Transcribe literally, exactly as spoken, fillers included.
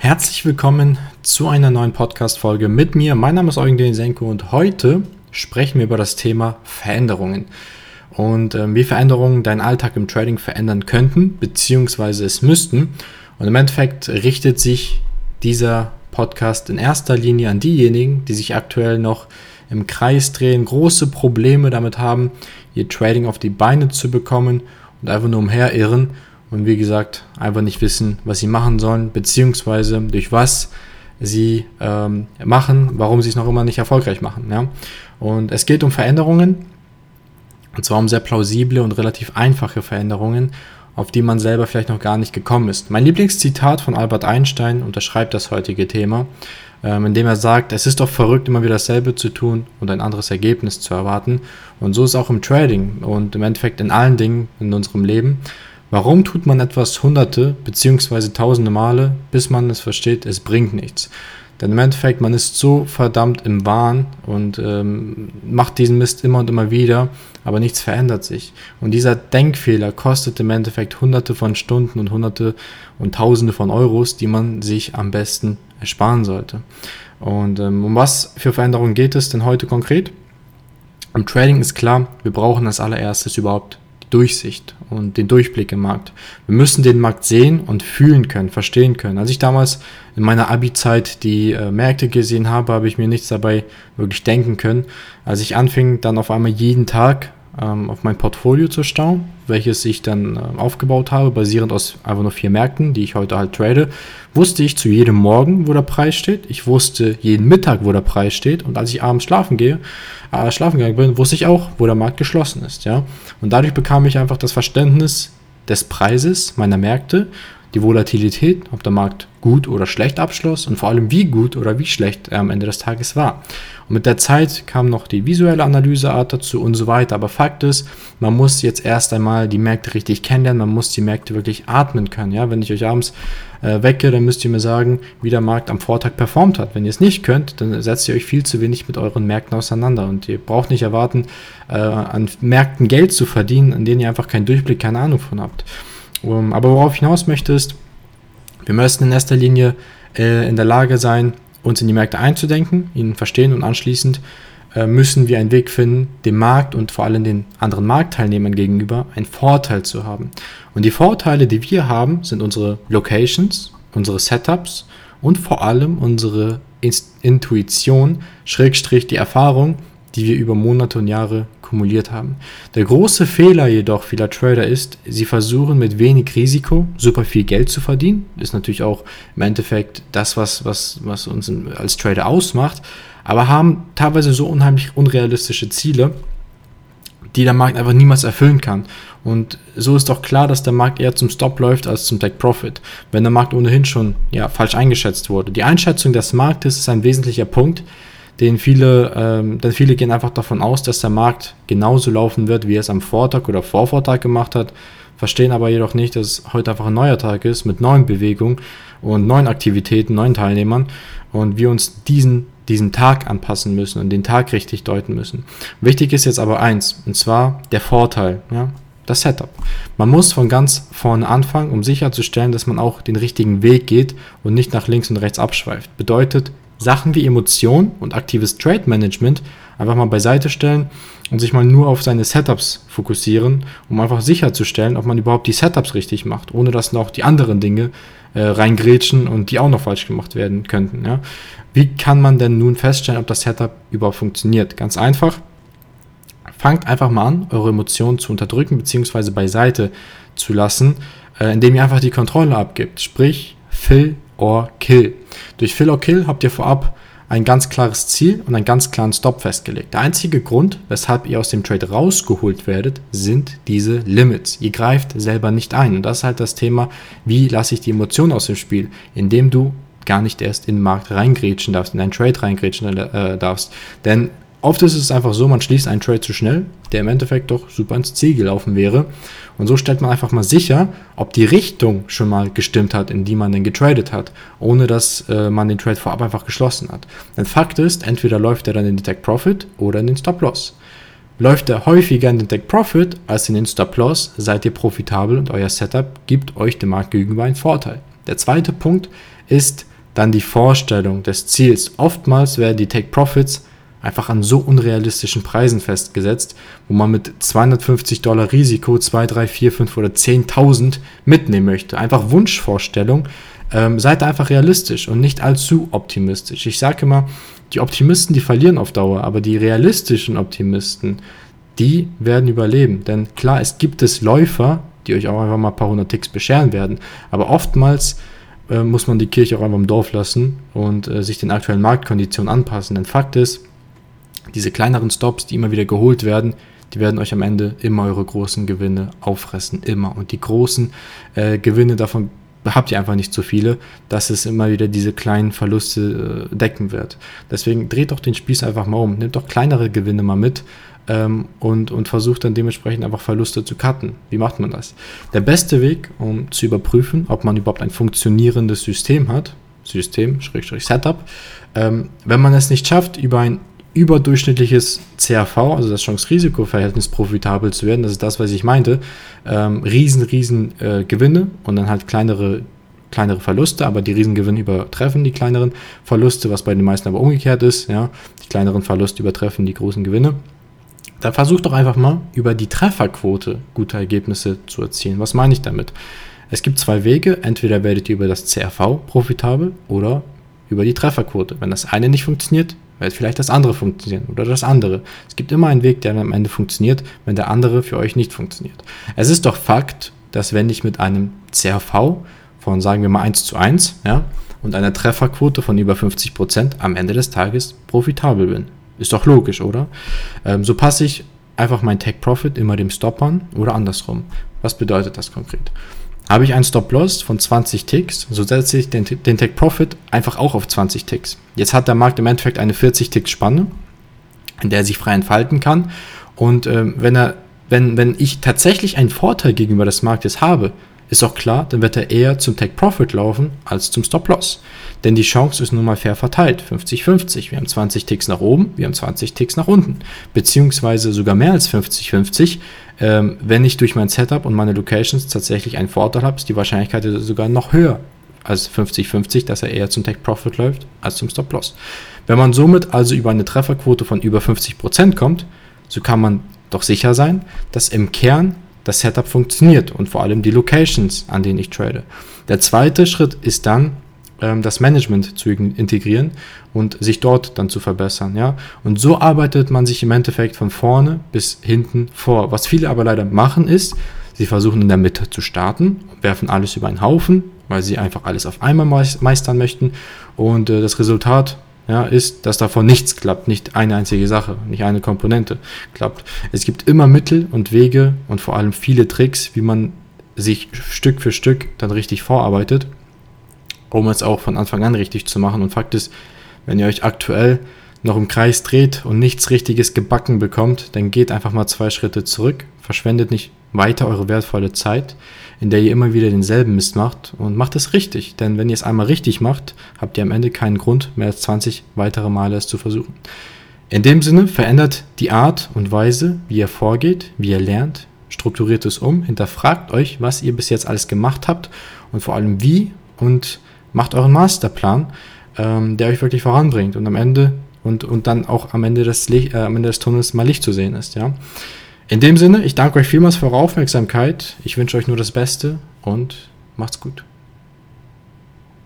Herzlich willkommen zu einer neuen Podcast-Folge mit mir. Mein Name ist Eugen Denisenko und heute sprechen wir über das Thema Veränderungen und äh, wie Veränderungen deinen Alltag im Trading verändern könnten, beziehungsweise es müssten. Und im Endeffekt richtet sich dieser Podcast in erster Linie an diejenigen, die sich aktuell noch im Kreis drehen, große Probleme damit haben, ihr Trading auf die Beine zu bekommen und einfach nur umherirren. Und wie gesagt, einfach nicht wissen, was sie machen sollen, beziehungsweise durch was sie ähm, machen, warum sie es noch immer nicht erfolgreich machen. Ja? Und es geht um Veränderungen, und zwar um sehr plausible und relativ einfache Veränderungen, auf die man selber vielleicht noch gar nicht gekommen ist. Mein Lieblingszitat von Albert Einstein unterschreibt das heutige Thema, ähm, indem er sagt, es ist doch verrückt, immer wieder dasselbe zu tun und ein anderes Ergebnis zu erwarten. Und so ist es auch im Trading und im Endeffekt in allen Dingen in unserem Leben. Warum tut man etwas hunderte bzw. tausende Male, bis man es versteht, es bringt nichts? Denn im Endeffekt, man ist so verdammt im Wahn und ähm, macht diesen Mist immer und immer wieder, aber nichts verändert sich. Und dieser Denkfehler kostet im Endeffekt hunderte von Stunden und hunderte und tausende von Euros, die man sich am besten ersparen sollte. Und ähm, um was für Veränderungen geht es denn heute konkret? Im Trading ist klar, wir brauchen als allererstes überhaupt Durchsicht und den Durchblick im Markt. Wir müssen den Markt sehen und fühlen können, verstehen können. Als ich damals in meiner Abi-Zeit die äh, Märkte gesehen habe, habe ich mir nichts dabei wirklich denken können. Als ich anfing, dann auf einmal jeden Tag ähm, auf mein Portfolio zu schauen, welches ich dann äh, aufgebaut habe, basierend aus einfach nur vier Märkten, die ich heute halt trade, wusste ich zu jedem Morgen, wo der Preis steht. Ich wusste jeden Mittag, wo der Preis steht. Und als ich abends schlafen gehe, äh, schlafen gegangen bin, wusste ich auch, wo der Markt geschlossen ist. Ja? Und dadurch bekam ich einfach das Verständnis des Preises meiner Märkte, die Volatilität, ob der Markt gut oder schlecht abschloss und vor allem wie gut oder wie schlecht er am Ende des Tages war. Und mit der Zeit kam noch die visuelle Analyseart dazu und so weiter. Aber Fakt ist, man muss jetzt erst einmal die Märkte richtig kennenlernen, man muss die Märkte wirklich atmen können. Ja? Wenn ich euch abends äh, wecke, dann müsst ihr mir sagen, wie der Markt am Vortag performt hat. Wenn ihr es nicht könnt, dann setzt ihr euch viel zu wenig mit euren Märkten auseinander. Und ihr braucht nicht erwarten, äh, an Märkten Geld zu verdienen, an denen ihr einfach keinen Durchblick, keine Ahnung von habt. Um, aber worauf ich hinaus möchte ist, wir müssen in erster Linie äh, in der Lage sein, uns in die Märkte einzudenken, ihn verstehen und anschließend äh, müssen wir einen Weg finden, dem Markt und vor allem den anderen Marktteilnehmern gegenüber einen Vorteil zu haben. Und die Vorteile, die wir haben, sind unsere Locations, unsere Setups und vor allem unsere Inst- Intuition, Schrägstrich die Erfahrung, die wir über Monate und Jahre kumuliert haben. Der große Fehler jedoch vieler Trader ist, sie versuchen mit wenig Risiko super viel Geld zu verdienen. Ist natürlich auch im Endeffekt das, was, was, was uns als Trader ausmacht, aber haben teilweise so unheimlich unrealistische Ziele, die der Markt einfach niemals erfüllen kann. Und so ist doch klar, dass der Markt eher zum Stop läuft als zum Take Profit, wenn der Markt ohnehin schon ja, falsch eingeschätzt wurde. Die Einschätzung des Marktes ist ein wesentlicher Punkt, Den viele, ähm, denn viele gehen einfach davon aus, dass der Markt genauso laufen wird, wie er es am Vortag oder Vorvortag gemacht hat, verstehen aber jedoch nicht, dass es heute einfach ein neuer Tag ist mit neuen Bewegungen und neuen Aktivitäten, neuen Teilnehmern und wir uns diesen, diesen Tag anpassen müssen und den Tag richtig deuten müssen. Wichtig ist jetzt aber eins, und zwar der Vorteil, ja, das Setup. Man muss von ganz vorne anfangen, um sicherzustellen, dass man auch den richtigen Weg geht und nicht nach links und rechts abschweift. Bedeutet, Sachen wie Emotion und aktives Trade-Management einfach mal beiseite stellen und sich mal nur auf seine Setups fokussieren, um einfach sicherzustellen, ob man überhaupt die Setups richtig macht, ohne dass noch die anderen Dinge äh, reingrätschen und die auch noch falsch gemacht werden könnten. Ja? Wie kann man denn nun feststellen, ob das Setup überhaupt funktioniert? Ganz einfach, fangt einfach mal an, eure Emotionen zu unterdrücken bzw. beiseite zu lassen, äh, indem ihr einfach die Kontrolle abgibt, sprich Fill or Kill. Durch Fill or Kill habt ihr vorab ein ganz klares Ziel und einen ganz klaren Stop festgelegt. Der einzige Grund, weshalb ihr aus dem Trade rausgeholt werdet, sind diese Limits. Ihr greift selber nicht ein. Und das ist halt das Thema, wie lasse ich die Emotionen aus dem Spiel, indem du gar nicht erst in den Markt reingrätschen darfst, in einen Trade reingrätschen äh, darfst. Denn oft ist es einfach so, man schließt einen Trade zu schnell, der im Endeffekt doch super ins Ziel gelaufen wäre. Und so stellt man einfach mal sicher, ob die Richtung schon mal gestimmt hat, in die man denn getradet hat, ohne dass äh, man den Trade vorab einfach geschlossen hat. Denn Fakt ist, entweder läuft er dann in den Take Profit oder in den Stop Loss. Läuft er häufiger in den Take Profit als in den Stop Loss, seid ihr profitabel und euer Setup gibt euch dem Markt gegenüber einen Vorteil. Der zweite Punkt ist dann die Vorstellung des Ziels. Oftmals werden die Take-Profits einfach an so unrealistischen Preisen festgesetzt, wo man mit zweihundertfünfzig Dollar Risiko zwei, drei, vier, fünf oder zehntausend mitnehmen möchte. Einfach Wunschvorstellung. Ähm, seid einfach realistisch und nicht allzu optimistisch. Ich sage immer, die Optimisten, die verlieren auf Dauer, aber die realistischen Optimisten, die werden überleben. Denn klar, es gibt es Läufer, die euch auch einfach mal ein paar hundert Ticks bescheren werden, aber oftmals äh, muss man die Kirche auch einfach im Dorf lassen und äh, sich den aktuellen Marktkonditionen anpassen. Denn Fakt ist, diese kleineren Stops, die immer wieder geholt werden, die werden euch am Ende immer eure großen Gewinne auffressen, immer. Und die großen äh, Gewinne, davon habt ihr einfach nicht so viele, dass es immer wieder diese kleinen Verluste äh, decken wird. Deswegen dreht doch den Spieß einfach mal um, nehmt doch kleinere Gewinne mal mit ähm, und, und versucht dann dementsprechend einfach Verluste zu cutten. Wie macht man das? Der beste Weg, um zu überprüfen, ob man überhaupt ein funktionierendes System hat, System, Schrägstrich Setup, ähm, wenn man es nicht schafft, über ein überdurchschnittliches C R V, also das Chance-Risiko-Verhältnis, profitabel zu werden, das ist das, was ich meinte, ähm, riesen, riesen äh, Gewinne und dann halt kleinere, kleinere Verluste, aber die Riesengewinne übertreffen die kleineren Verluste, was bei den meisten aber umgekehrt ist, ja, die kleineren Verluste übertreffen die großen Gewinne. Dann versucht doch einfach mal über die Trefferquote gute Ergebnisse zu erzielen. Was meine ich damit? Es gibt zwei Wege, entweder werdet ihr über das C R V profitabel oder über die Trefferquote. Wenn das eine nicht funktioniert, wird vielleicht das andere funktionieren oder das andere. Es gibt immer einen Weg, der am Ende funktioniert, wenn der andere für euch nicht funktioniert. Es ist doch Fakt, dass wenn ich mit einem C R V von, sagen wir mal, eins zu eins, ja, und einer Trefferquote von über fünfzig Prozent am Ende des Tages profitabel bin. Ist doch logisch, oder? Ähm, so passe ich einfach mein Take-Profit immer dem Stop an oder andersrum. Was bedeutet das konkret? Habe ich einen Stop-Loss von zwanzig Ticks, so setze ich den, den Take-Profit einfach auch auf zwanzig Ticks. Jetzt hat der Markt im Endeffekt eine vierzig Ticks Spanne, in der er sich frei entfalten kann. Und ähm, wenn, er, wenn, wenn ich tatsächlich einen Vorteil gegenüber des Marktes habe, ist auch klar, dann wird er eher zum Take-Profit laufen als zum Stop-Loss. Denn die Chance ist nun mal fair verteilt, fünfzig fünfzig. Wir haben zwanzig Ticks nach oben, wir haben zwanzig Ticks nach unten. Beziehungsweise sogar mehr als fünfzig fünfzig. Ähm, wenn ich durch mein Setup und meine Locations tatsächlich einen Vorteil habe, ist die Wahrscheinlichkeit sogar noch höher als fünfzig fünfzig, dass er eher zum Take-Profit läuft als zum Stop-Loss. Wenn man somit also über eine Trefferquote von über fünfzig Prozent kommt, so kann man doch sicher sein, dass im Kern das Setup funktioniert und vor allem die Locations, an denen ich trade. Der zweite Schritt ist dann, das Management zu integrieren und sich dort dann zu verbessern, ja. Und so arbeitet man sich im Endeffekt von vorne bis hinten vor. Was viele aber leider machen ist, sie versuchen in der Mitte zu starten, werfen alles über einen Haufen, weil sie einfach alles auf einmal meistern möchten und äh, das Resultat, ja, ist, dass davon nichts klappt, nicht eine einzige Sache, nicht eine Komponente klappt. Es gibt immer Mittel und Wege und vor allem viele Tricks, wie man sich Stück für Stück dann richtig vorarbeitet, um es auch von Anfang an richtig zu machen. Und Fakt ist, wenn ihr euch aktuell noch im Kreis dreht und nichts Richtiges gebacken bekommt, dann geht einfach mal zwei Schritte zurück, verschwendet nicht weiter eure wertvolle Zeit, in der ihr immer wieder denselben Mist macht und macht es richtig. Denn wenn ihr es einmal richtig macht, habt ihr am Ende keinen Grund, mehr als zwanzig weitere Male es zu versuchen. In dem Sinne, verändert die Art und Weise, wie ihr vorgeht, wie ihr lernt, strukturiert es um, hinterfragt euch, was ihr bis jetzt alles gemacht habt und vor allem wie, und macht euren Masterplan, ähm, der euch wirklich voranbringt und am Ende und, und dann auch am Ende des, Licht, äh, am Ende des Tunnels mal Licht zu sehen ist. Ja? In dem Sinne, ich danke euch vielmals für eure Aufmerksamkeit. Ich wünsche euch nur das Beste und macht's gut.